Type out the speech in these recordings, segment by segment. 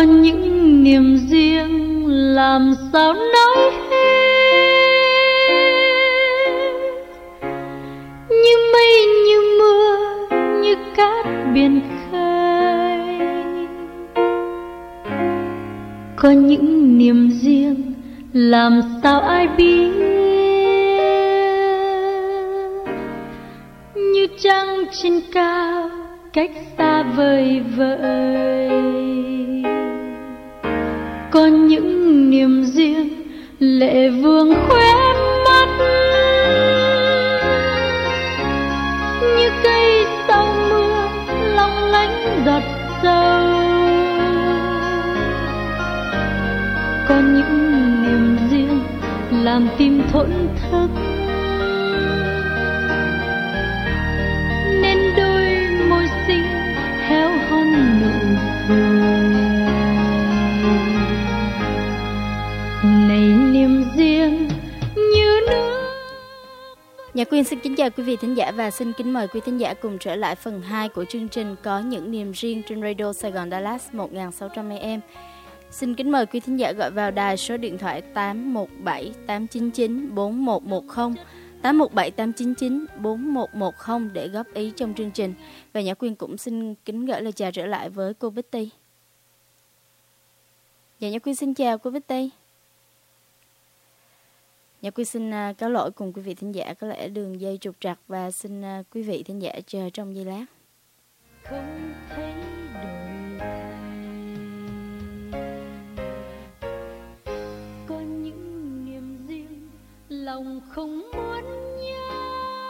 những niềm riêng làm sao nói hết, như mây như mưa như cát biển khơi. Có những niềm riêng làm sao ai biết, như trăng trên cao cách xa vời vợi. Có những niềm riêng lệ vương khóe mắt, như cây sau mưa long lánh giọt sâu. Có những niềm riêng làm tim thổn thức, nên đôi môi xinh héo hon nụ cười. Này niềm riêng như nước. Nhạc Quyên xin kính chào quý vị thính giả và xin kính mời quý thính giả cùng trở lại phần 2 của chương trình Có những niềm riêng trên Radio Sài Gòn Dallas 1600 AM. Xin kính mời quý thính giả gọi vào đài số điện thoại 817 899 4110, 817 899 4110 để góp ý trong chương trình. Và Nhã Quyên cũng xin kính gửi lời chào trở lại với cô Betty. Dạ, Nhã Quyên xin chào cô Betty. Nhã Quyên xin cáo lỗi cùng quý vị thính giả, có lẽ đường dây trục trặc và xin quý vị thính giả chờ trong giây lát. Không thấy đổi thay, có những niềm riêng lòng không muốn nhớ,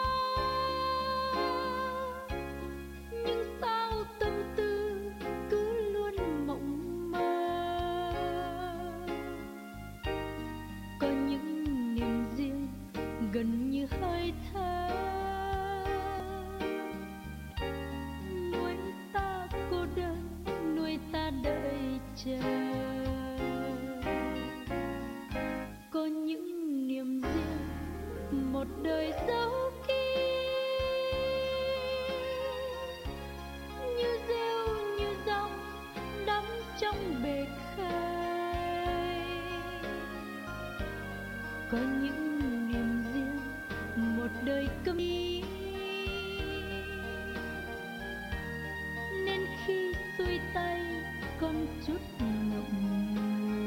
nhưng sao tâm tư cứ luôn mộng mơ. Có những niềm riêng gần như hơi thở, nuôi ta cô đơn, nuôi ta đợi chờ. Có những niềm riêng một đời dấu kín, như rêu như dòng đắm trong bể khơi. Có những niềm riêng một đời câm nín, nên khi xuôi tay con chút ngậm ngùi.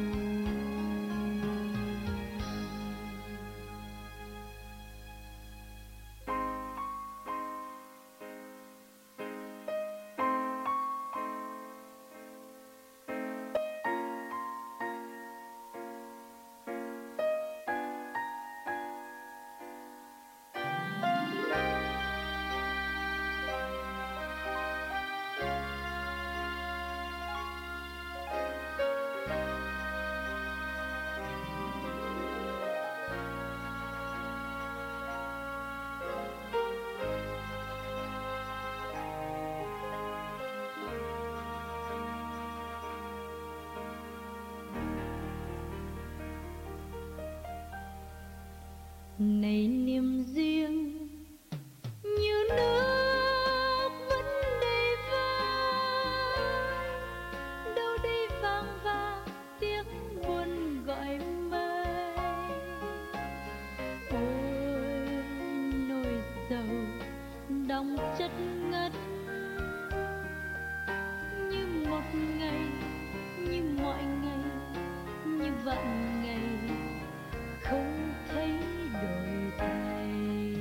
Này niềm riêng như nước vẫn đầy vơi, đâu đây vang vang tiếng buồn gọi mây. Ôi nỗi sầu đong chất ngất, như một ngày, như mọi ngày, như vạn ngày không thấy đổi thay.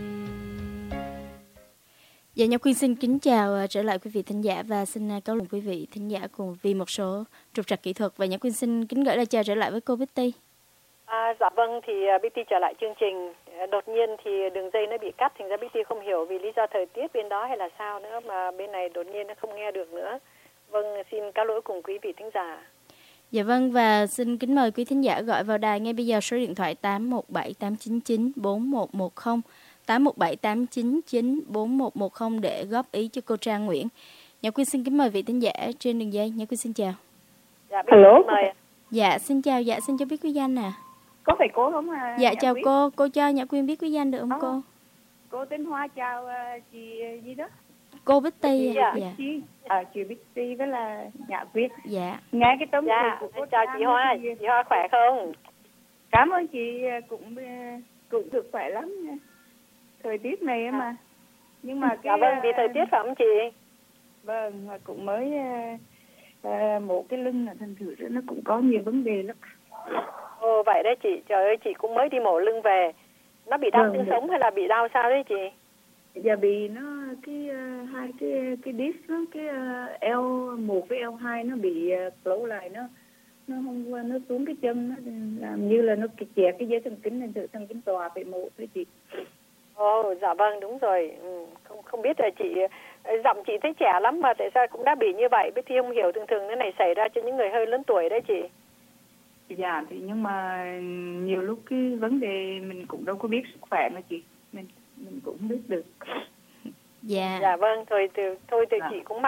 Dạ, Nhã Quyên xin kính chào trở lại quý vị thính giả và xin cáo lỗi quý vị thính giả cùng vì một số trục trặc kỹ thuật. Và Nhã Quyên xin kính gửi lời chào trở lại với cô Betty. Dạ vâng, thì Betty trở lại chương trình. Đột nhiên thì đường dây nó bị cắt, thành ra Betty không hiểu vì lý do thời tiết bên đó hay là sao nữa mà bên này đột nhiên nó không nghe được nữa. Vâng, xin cáo lỗi cùng quý vị thính giả. Dạ vâng, và xin kính mời quý thính giả gọi vào đài ngay bây giờ số điện thoại 817 899 4110, 817 899 4110 để góp ý cho cô Trang Nguyễn. Nhã Quyên xin kính mời vị thính giả trên đường dây. Nhã Quyên xin chào. Dạ, Hello. Mời. Dạ, xin chào, dạ xin cho biết quý danh nè. Có phải cô không à? Dạ chào quý. Cô cho Nhã Quyên biết quý danh được không cô? Cô tên Hoa, chào chị gì đó? Cô Betty. Dạ. Chị Betty với là Nhã Quyết. Dạ. Nghe cái tấm Dạ, của cô chào Trang chị Hoa. thì... Chị Hoa khỏe không? Cảm ơn chị, cũng được khỏe lắm nha. Thời tiết này mà. Nhưng mà Dạ vâng, vì thời tiết phải không chị? Vâng, mà cũng mới một cái lưng là thành thử nó cũng có nhiều vấn đề lắm. Ồ vậy đấy chị, trời ơi chị cũng mới đi mổ lưng về. Nó bị đau xương sống hay là bị đau sao đấy chị? Dạ vì nó hai cái disc nó L1 với L2 nó bị close lại, nó không, nó xuống cái chân, nó làm như là nó chẹt cái dây thần kinh nên tự thần kinh tòa phải mổ thôi chị. Ồ dạ vâng, đúng rồi. Không biết là chị, giọng chị thấy trẻ lắm mà tại sao cũng đã bị như vậy, biết thì không hiểu, thường thường cái này xảy ra cho những người hơi lớn tuổi đấy chị. Dạ thì nhưng mà nhiều lúc cái vấn đề mình cũng đâu có biết sức khỏe mà chị, mình cũng không biết được. Dạ. Dạ vâng, thôi thì chị cũng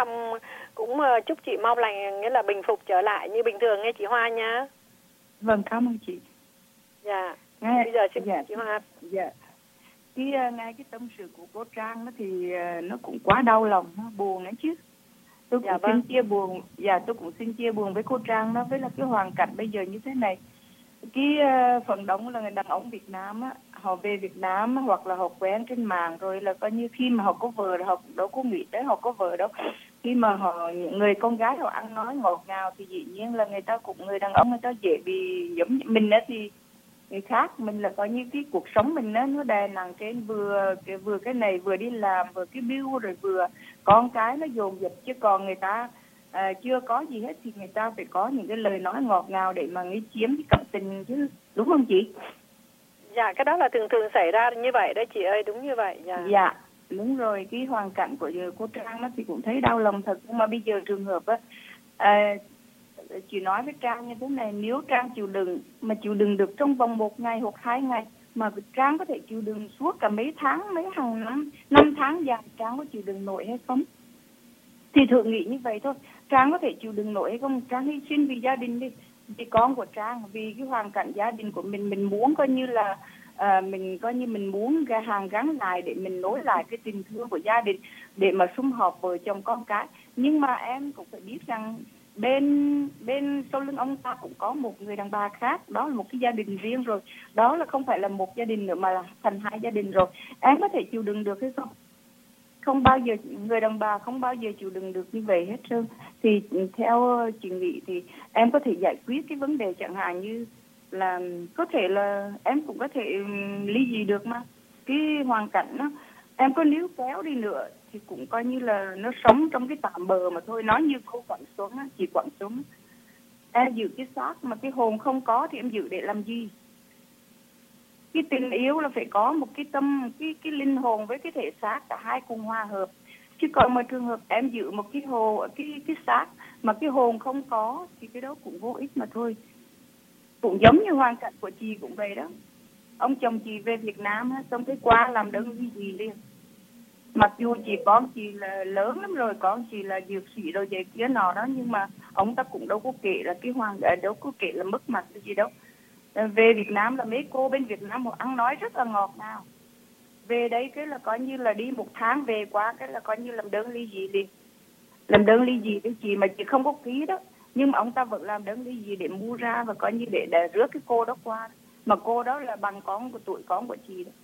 chúc chị mau lành, nghĩa là bình phục trở lại như bình thường nghe chị Hoa nha. Vâng, cảm ơn chị. Dạ. Bây giờ xin chị Hoa. Dạ. Nghe cái tâm sự của cô Trang đó thì nó cũng quá đau lòng, nó buồn ấy chứ. Tôi cũng xin chia buồn, tôi cũng xin chia buồn với cô Trang đó, với là cái hoàn cảnh bây giờ như thế này. Cái phần đông là người đàn ông Việt Nam á, họ về Việt Nam hoặc là họ quen trên mạng rồi là coi như khi mà họ có vợ rồi họ cũng đâu có nghĩ tới họ có vợ đâu. Khi mà những người con gái họ ăn nói ngọt ngào thì dĩ nhiên là người đàn ông người ta dễ bị giống như mình đó, thì người khác mình là coi như cái cuộc sống mình nó đè nặng trên vừa cái này vừa đi làm vừa cái bill rồi vừa con cái nó dồn dập, chứ còn người ta chưa có gì hết thì người ta phải có những cái lời nói ngọt ngào để mà nghĩ chiếm cái cảm tình chứ, đúng không chị? Dạ, cái đó là thường xảy ra như vậy đấy chị ơi, đúng như vậy. Dạ, đúng rồi. Cái hoàn cảnh của cô Trang đó thì cũng thấy đau lòng thật, nhưng mà bây giờ trường hợp á, chị nói với Trang như thế này, nếu Trang chịu đựng được trong vòng 1 ngày hoặc 2 ngày, mà Trang có thể chịu đựng suốt cả mấy tháng, mấy hàng năm tháng dài, Trang có chịu đựng nổi hay không? Thì thử nghĩ như vậy thôi, Trang có thể chịu đựng nổi hay không? Trang hy sinh vì gia đình đi, vì con của Trang, vì cái hoàn cảnh gia đình của mình muốn coi như là mình muốn hàn gắn lại để mình nối lại cái tình thương của gia đình, để mà sum họp vợ chồng con cái. Nhưng mà em cũng phải biết rằng bên sau lưng ông ta cũng có một người đàn bà khác, đó là một cái gia đình riêng rồi, đó là không phải là một gia đình nữa mà là thành 2 gia đình rồi. Em có thể chịu đựng được hay không? Không bao giờ, người đàn bà không bao giờ chịu đựng được như vậy hết trơn. Thì theo chị nghĩ thì em có thể giải quyết cái vấn đề, chẳng hạn như là có thể là em cũng có thể ly dị được mà. Cái hoàn cảnh đó em có níu kéo đi nữa thì cũng coi như là nó sống trong cái tạm bờ mà thôi. Nói như cô Quảng Xuân á, chị Quảng Xuân, em giữ cái xác mà cái hồn không có thì em giữ để làm gì? Cái tình yêu là phải có một cái tâm, cái linh hồn với cái thể xác cả hai cùng hòa hợp. Chứ còn mà trường hợp em giữ một cái xác mà cái hồn không có thì cái đó cũng vô ích mà thôi. Cũng giống như hoàn cảnh của chị cũng vậy đó. Ông chồng chị về Việt Nam xong cái qua làm đơn ly dị liền. Mặc dù con chị là lớn lắm rồi, con chị là dược sĩ rồi vậy kia nọ đó, nhưng mà ông ta cũng đâu có kể là cái đâu có kể là mất mặt gì đâu. Về Việt Nam là mấy cô bên Việt Nam họ ăn nói rất là ngọt ngào. Về đây cái là coi như là đi 1 tháng về qua cái là coi như làm đơn ly dị liền. Làm đơn ly dị với chị mà chị không có ký đó, nhưng mà ông ta vẫn làm đơn ly dị để mua ra và coi như để rước cái cô đó qua. Mà cô đó là bằng tuổi con của chị đó.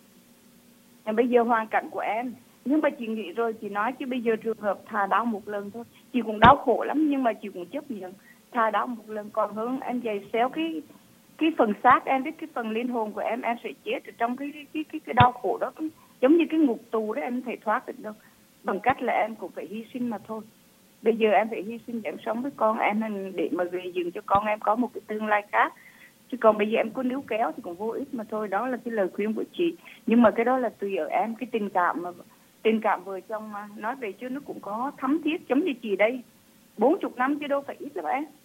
Bây giờ hoàn cảnh của em, nhưng mà chị nghĩ rồi, chị nói chứ bây giờ trường hợp thà đau một lần thôi. Chị cũng đau khổ lắm nhưng mà chị cũng chấp nhận. Thà đau một lần còn hơn em dày xéo cái phần xác em, với cái phần linh hồn của em sẽ chết ở trong cái đau khổ đó. Giống như cái ngục tù đó, em không thể thoát được đâu. Bằng cách là em cũng phải hy sinh mà thôi. Bây giờ em phải hy sinh để em sống với con em, để mà gây dựng cho con em có một cái tương lai khác. Chứ còn bây giờ em cứ níu kéo thì cũng vô ích mà thôi. Đó là cái lời khuyên của chị. Nhưng mà cái đó là tùy ở em, cái tình cảm vợ chồng mà. Nói về chứ nó cũng có thấm thiết, giống như chị đây 40 năm chứ đâu phải ít đâu em.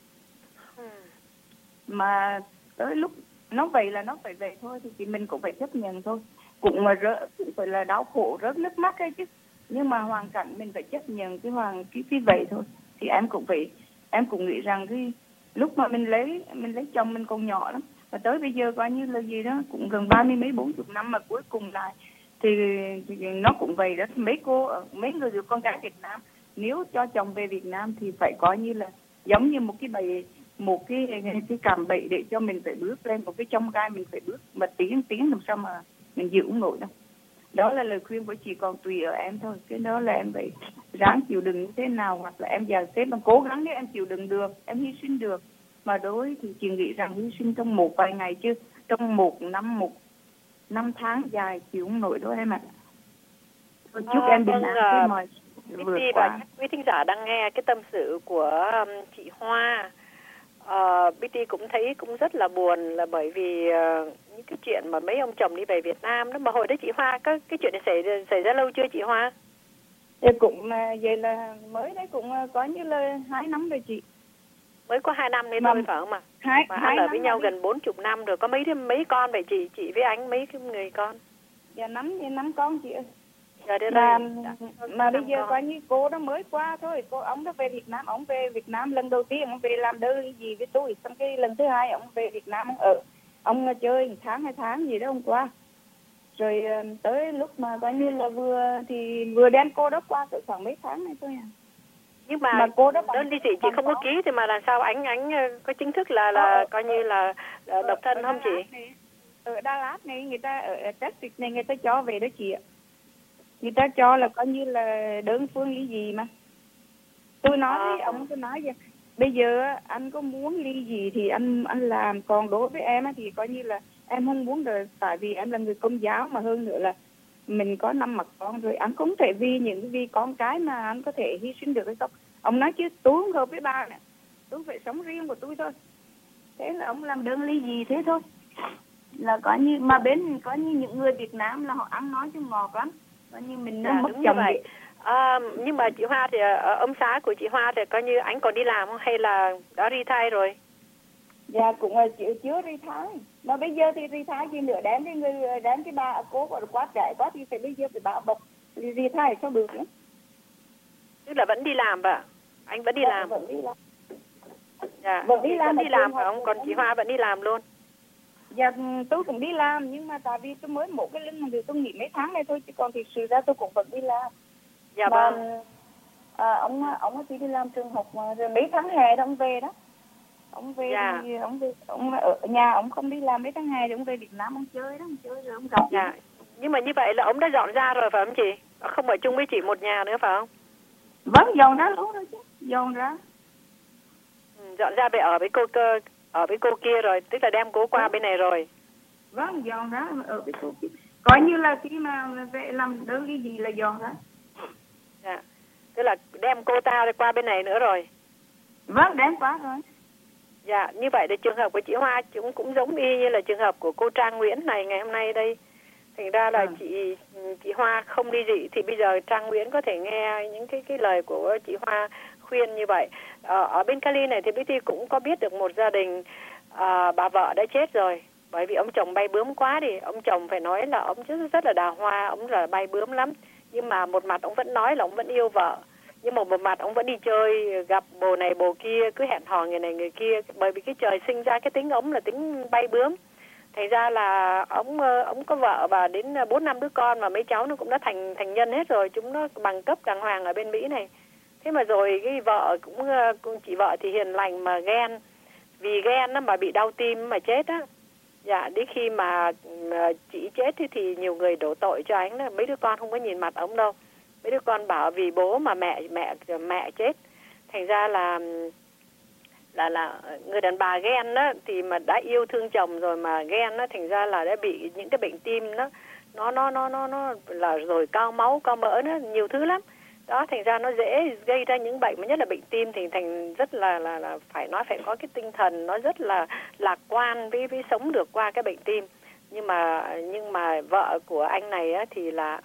Mà tới lúc nó vậy là nó phải vậy thôi, thì mình cũng phải chấp nhận thôi. Cũng phải là đau khổ rớt nước mắt ấy chứ. Nhưng mà hoàn cảnh mình phải chấp nhận cái vậy thôi. Thì em cũng nghĩ rằng cái lúc mà mình lấy chồng mình còn nhỏ lắm, và tới bây giờ coi như là gì đó cũng gần 30 mấy 40 năm mà cuối cùng lại thì nó cũng vậy đó. Mấy người con gái Việt Nam nếu cho chồng về Việt Nam thì phải coi như là giống như một cái cạm bẫy để cho mình phải bước lên, một cái chông gai mình phải bước mà tiếng làm sao mà mình chịu không nổi đâu. Đó là lời khuyên của chị, còn tùy ở em thôi. Cái đó là em phải ráng chịu đựng như thế nào, hoặc là em dàn xếp mà cố gắng, nếu em chịu đựng được, em hy sinh được. Mà đối thì chị nghĩ rằng hy sinh trong một vài ngày, chứ trong một năm tháng dài chịu không nổi đâu em ạ. Chúc em bình an với mọi vượt qua. Quý thính giả đang nghe cái tâm sự của chị Hoa. BT cũng thấy cũng rất là buồn, là bởi vì những cái chuyện mà mấy ông chồng đi về Việt Nam đó. Mà hồi đó chị Hoa, cái chuyện này xảy ra lâu chưa chị Hoa? Thì cũng vậy là mới đấy, cũng có như là 2 năm rồi chị. Mới có 2 năm đấy thôi phải không ạ? Mà anh ở với nhau gần 40 năm rồi, có mấy con vậy chị với anh, mấy cái người con? Dạ 5 con chị ơi. Mà bây giờ coi như cô đó mới qua thôi, ông đó về Việt Nam, ông về Việt Nam lần đầu tiên ông về làm đơn gì với tôi, xong cái lần thứ hai ông về Việt Nam ông chơi 1 tháng 2 tháng gì đó ông qua, rồi tới lúc mà coi như là vừa đem cô đó qua cỡ khoảng mấy tháng này thôi à. Nhưng mà cô đó đơn đi chị không có ký thì mà làm sao anh có chính thức là coi như là độc thân không chị? Ở Đà Lạt này, người ta ở Texas này người ta cho về đó chị ạ. Người ta cho là coi như là đơn phương ly dị mà. Tôi nói với ông, tôi nói vậy, bây giờ anh có muốn ly dị thì anh làm, còn đối với em thì coi như là em không muốn rồi, tại vì em là người Công giáo, mà hơn nữa là mình có 5 mặt con rồi, anh không thể vì con cái mà anh có thể hy sinh được hay không. Ông nói chứ tôi không hợp với bà nè, tôi phải sống riêng của tôi thôi. Thế là ông làm đơn ly dị thế thôi. Là có như mà bên có như những người Việt Nam là họ ăn nói chứ ngọt lắm, coi như mình nó mất chồng vậy. Nhưng mà chị Hoa thì ông xã của chị Hoa thì coi như anh còn đi làm không, hay là đã ly thai rồi? Dạ cũng là chưa ly thai, mà bây giờ thì ly thai gì nữa, đem cái bà cố gọi là quá trẻ quá thì phải bây giờ phải bà bọc ly thai sao được nữa. Tức là vẫn đi làm bà, anh vẫn đi làm. Vẫn đi làm. Dạ, vẫn đi làm phải không? Còn chị Hoa vẫn đi làm luôn. Dạ tôi cũng đi làm, nhưng mà tại vì tôi mới một cái lưng thì tôi nghỉ mấy tháng này thôi, chứ còn thực sự ra tôi cũng vẫn đi làm. Dạ vâng. Ông chỉ đi làm trường học mà, rồi mấy tháng hè đó ông về đó. Ông về thì ông ở nhà, ông không đi làm mấy tháng hè thì ông về Việt Nam ông chơi đó, ông chơi rồi ông gặp. Dạ. Nhưng mà như vậy là ông đã dọn ra rồi phải không chị? Không ở chung với chị một nhà nữa phải không? Vâng, dọn ra luôn rồi chứ, dọn ra. Dọn ra về ở với cô kia rồi, tức là đem cô qua bên này rồi. Vâng, dọn ra ở với cô kia. Coi như là khi mà về làm đơn cái gì là dọn ra. Dạ. Tức là đem cô ta qua bên này nữa rồi. Vâng, đem qua rồi. Dạ, như vậy thì trường hợp của chị Hoa cũng giống y như là trường hợp của cô Trang Nguyễn này ngày hôm nay đây. Thành ra là chị Hoa không ly dị thì bây giờ Trang Nguyễn có thể nghe những cái lời của chị Hoa khuyên như vậy. Ở bên Cali này thì BT cũng có biết được một gia đình bà vợ đã chết rồi. Bởi vì ông chồng bay bướm quá đi. Ông chồng phải nói là ông rất là đào hoa, ông là bay bướm lắm. Nhưng mà một mặt ông vẫn nói là ông vẫn yêu vợ. Nhưng mà một mặt ông vẫn đi chơi, gặp bồ này bồ kia, cứ hẹn hò người này người kia. Bởi vì cái trời sinh ra cái tính ông là tính bay bướm. Thành ra là ông có vợ và đến 4-5 đứa con, và mấy cháu nó cũng đã thành nhân hết rồi, chúng nó bằng cấp đàng hoàng ở bên Mỹ này. Thế mà rồi cái vợ cũng chị vợ thì hiền lành mà ghen, vì ghen nó mà bị đau tim mà chết á. Dạ, đến khi mà chị chết thì nhiều người đổ tội cho anh đó. Mấy đứa con không có nhìn mặt ông đâu. Mấy đứa con bảo vì bố mà mẹ chết. Thành ra là người đàn bà ghen đó, thì mà đã yêu thương chồng rồi mà ghen đó, thành ra là đã bị những cái bệnh tim nó là rồi cao máu cao mỡ, nó nhiều thứ lắm đó. Thành ra nó dễ gây ra những bệnh, mà nhất là bệnh tim thì thành rất là phải có cái tinh thần nó rất là lạc quan với sống được qua cái bệnh tim. Nhưng mà vợ của anh này á, thì là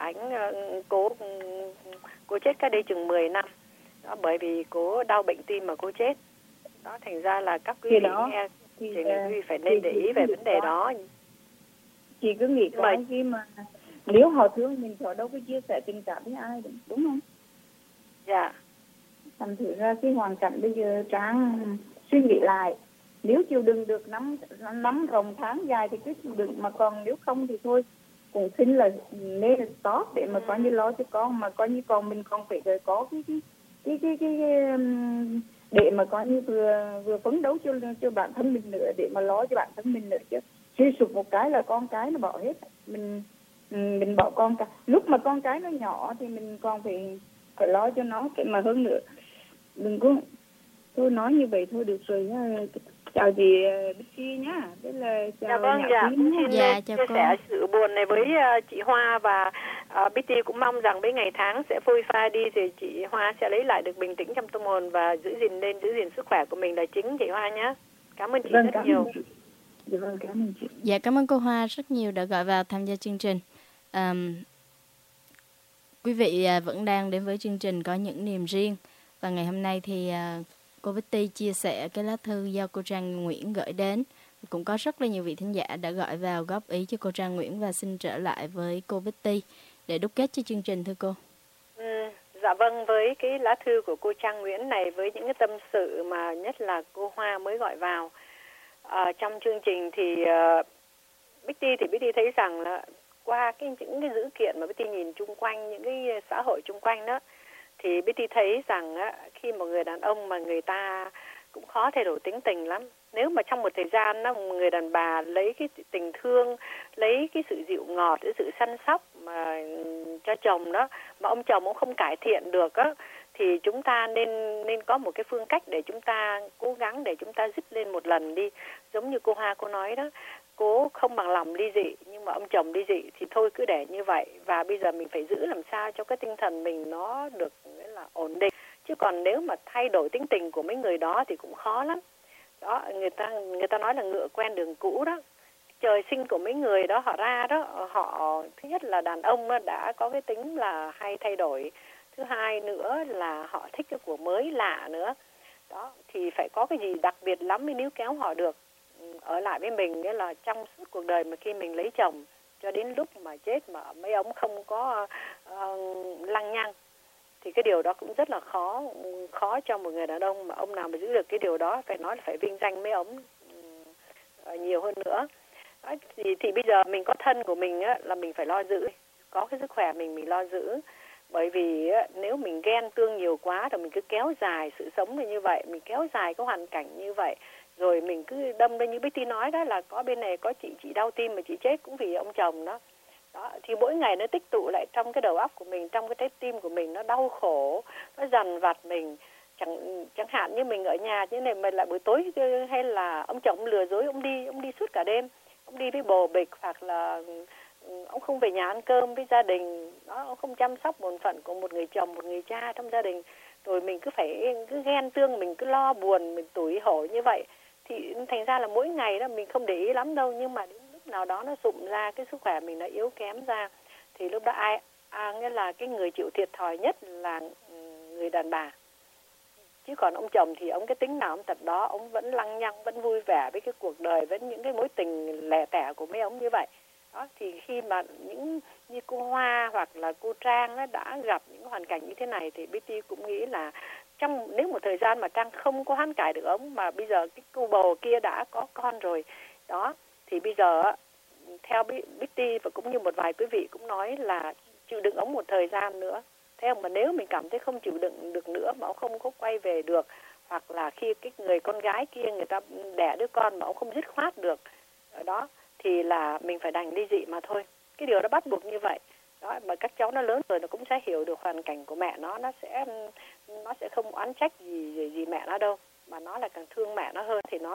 cô chết cách đây chừng 10 năm đó, bởi vì cô đau bệnh tim mà cô chết đó. Thành ra là các quý vị nghe thì quý vị phải nên để ý về vấn đề đó. Chị cứ nghĩ coi khi mà nếu họ thương mình họ đâu có chia sẻ tình cảm với ai được, đúng không? Dạ. Thành thử ra cái hoàn cảnh bây giờ Trang suy nghĩ lại, nếu chịu đựng được năm ròng tháng dài thì cứ chịu đựng, mà còn nếu không thì thôi, cũng xin là nên là stop để mà coi như lo cho con, mà coi như con mình còn phải có cái để mà coi như vừa phấn đấu cho bản thân mình nữa, để mà lo cho bản thân mình nữa, chứ suy sụp một cái là con cái nó bỏ hết. Mình bỏ con cái lúc mà con cái nó nhỏ thì mình còn phải lo cho nó, cái mà hơn nữa đừng có tôi nói như vậy thôi được rồi nhá. Chào chị Bích nhá. Thế là chào. Dạ vâng, dạ. Xin chào chia cô. sẻ sự buồn này với chị Hoa, và Bitty cũng mong rằng với ngày tháng sẽ phôi pha đi thì chị Hoa sẽ lấy lại được bình tĩnh trong tâm hồn và giữ gìn sức khỏe của mình là chính, chị Hoa nhé. Cảm ơn chị rất nhiều. Dạ vâng, cảm ơn chị. Dạ, cảm ơn cô Hoa rất nhiều đã gọi vào tham gia chương trình. Quý vị vẫn đang đến với chương trình Có Những Niềm Riêng, và ngày hôm nay thì cô Bitty chia sẻ cái lá thư do cô Trang Nguyễn gửi đến. Cũng có rất là nhiều vị thính giả đã gọi vào góp ý cho cô Trang Nguyễn, và xin trở lại với cô Bitty để đúc kết cho chương trình, thưa cô. Dạ vâng, với cái lá thư của cô Trang Nguyễn này, với những cái tâm sự mà nhất là cô Hoa mới gọi vào trong chương trình, thì Bitty thấy rằng là qua những cái dữ kiện mà Bitty nhìn chung quanh, những cái xã hội chung quanh đó, thì Bitty thấy rằng khi một người đàn ông mà người ta cũng khó thay đổi tính tình lắm. Nếu mà trong một thời gian người đàn bà lấy cái tình thương, lấy cái sự dịu ngọt, cái sự săn sóc mà cho chồng đó, mà ông chồng cũng không cải thiện được á, thì chúng ta nên có một cái phương cách để chúng ta cố gắng để chúng ta dứt lên một lần đi. Giống như cô Hoa cô nói đó, cố không bằng lòng ly dị, nhưng mà ông chồng ly dị thì thôi cứ để như vậy. Và bây giờ mình phải giữ làm sao cho cái tinh thần mình nó được nghĩa là ổn định. Chứ còn nếu mà thay đổi tính tình của mấy người đó thì cũng khó lắm. Đó, người ta nói là ngựa quen đường cũ đó. Trời sinh của mấy người đó họ ra đó, họ thứ nhất là đàn ông đã có cái tính là hay thay đổi. Thứ hai nữa là họ thích cái của mới lạ nữa. Đó, thì phải có cái gì đặc biệt lắm mới níu kéo họ được ở lại với mình, nghĩa là trong suốt cuộc đời mà khi mình lấy chồng cho đến lúc mà chết mà mấy ông không có lăng nhăng, thì cái điều đó cũng rất là khó cho một người đàn ông. Mà ông nào mà giữ được cái điều đó phải nói là phải vinh danh mấy ông nhiều hơn nữa. Đó, thì bây giờ mình có thân của mình là mình phải lo giữ, có cái sức khỏe mình lo giữ. Bởi vì nếu mình ghen tương nhiều quá rồi mình cứ kéo dài sự sống như vậy, mình kéo dài cái hoàn cảnh như vậy, rồi mình cứ đâm ra như Bitty nói đó, là có bên này có chị đau tim mà chị chết cũng vì ông chồng đó. Đó, thì mỗi ngày nó tích tụ lại trong cái đầu óc của mình, trong cái trái tim của mình, nó đau khổ, nó dằn vặt mình. Chẳng hạn như mình ở nhà như này mà lại buổi tối hay là ông chồng lừa dối, ông đi suốt cả đêm, ông đi với bồ bịch, hoặc là ông không về nhà ăn cơm với gia đình đó, ông không chăm sóc bổn phận của một người chồng, một người cha trong gia đình, rồi mình cứ ghen tương, mình cứ lo buồn, mình tủi hổ như vậy, thì thành ra là mỗi ngày đó mình không để ý lắm đâu, nhưng mà đến lúc nào đó nó sụm ra, cái sức khỏe mình nó yếu kém ra, thì lúc đó nghĩa là cái người chịu thiệt thòi nhất là người đàn bà. Chứ còn ông chồng thì ông cái tính nào ông tật đó, ông vẫn lăng nhăng, vẫn vui vẻ với cái cuộc đời, với những cái mối tình lẻ tẻ của mấy ông như vậy. Đó, thì khi mà những như cô Hoa hoặc là cô Trang đã gặp những hoàn cảnh như thế này, thì Bitty cũng nghĩ là nếu một thời gian mà Trang không có hoán cải được ông, mà bây giờ cái cô bầu kia đã có con rồi đó, thì bây giờ theo Bitty và cũng như một vài quý vị cũng nói là chịu đựng ông một thời gian nữa. Thế không, mà nếu mình cảm thấy không chịu đựng được nữa mà ông không có quay về được, hoặc là khi cái người con gái kia người ta đẻ đứa con mà ông không dứt khoát được đó, thì là mình phải đành ly dị mà thôi. Cái điều đó bắt buộc như vậy. Đó, mà các cháu nó lớn rồi nó cũng sẽ hiểu được hoàn cảnh của mẹ nó sẽ không oán trách gì mẹ nó đâu, mà nó là càng thương mẹ nó hơn. Thì nó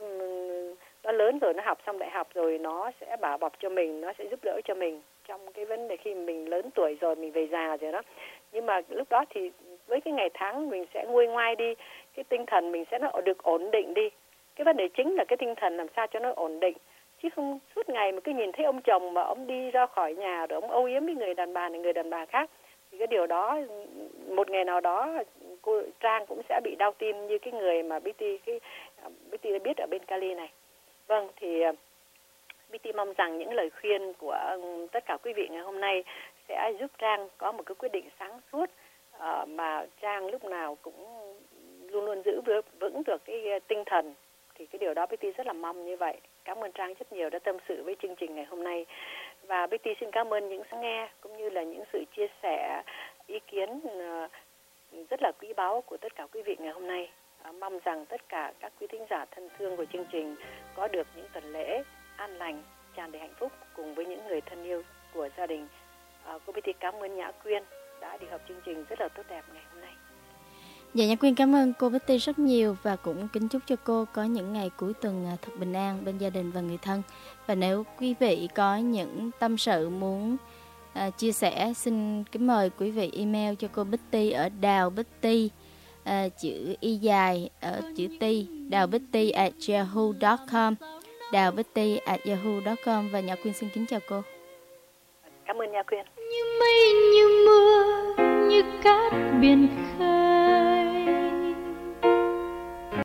lớn rồi, nó học xong đại học rồi, nó sẽ bảo bọc cho mình, nó sẽ giúp đỡ cho mình trong cái vấn đề khi mình lớn tuổi rồi, mình về già rồi đó. Nhưng mà lúc đó thì với cái ngày tháng mình sẽ nguôi ngoai đi, cái tinh thần mình sẽ được ổn định đi. Cái vấn đề chính là cái tinh thần làm sao cho nó ổn định, chứ không suốt ngày mà cứ nhìn thấy ông chồng mà ông đi ra khỏi nhà rồi ông âu yếm với người đàn bà này, người đàn bà khác, thì cái điều đó một ngày nào đó cô Trang cũng sẽ bị đau tim như cái người mà Bitty đã biết ở bên Cali này. Vâng, thì Bitty mong rằng những lời khuyên của tất cả quý vị ngày hôm nay sẽ giúp Trang có một cái quyết định sáng suốt, mà Trang lúc nào cũng luôn luôn giữ vững được cái tinh thần. Thì cái điều đó Bitty rất là mong như vậy. Cảm ơn Trang rất nhiều đã tâm sự với chương trình ngày hôm nay. Và Và Betty xin cảm ơn những lắng nghe cũng như là những sự chia sẻ ý kiến rất là quý báu của tất cả quý vị ngày hôm nay. Mong rằng tất cả các quý thính giả thân thương của chương trình có được những tuần lễ an lành, tràn đầy hạnh phúc cùng với những người thân yêu của gia đình. Cô Betty cảm ơn Nhã Quyên đã đi học chương trình rất là tốt đẹp ngày hôm nay. Dạ, Nhã Quyên cảm ơn cô Betty rất nhiều và cũng kính chúc cho cô có những ngày cuối tuần thật bình an bên gia đình và người thân. Và nếu quý vị có những tâm sự muốn chia sẻ, xin kính mời quý vị email cho cô Betty ở đào.betty chữ y dài ở chữ T, đào.betty@yahoo.com, đào.betty@yahoo.com. Và Nhã Quyên xin kính chào cô. Cảm ơn Nhã Quyên. Như mây như mưa như cát biển khơi,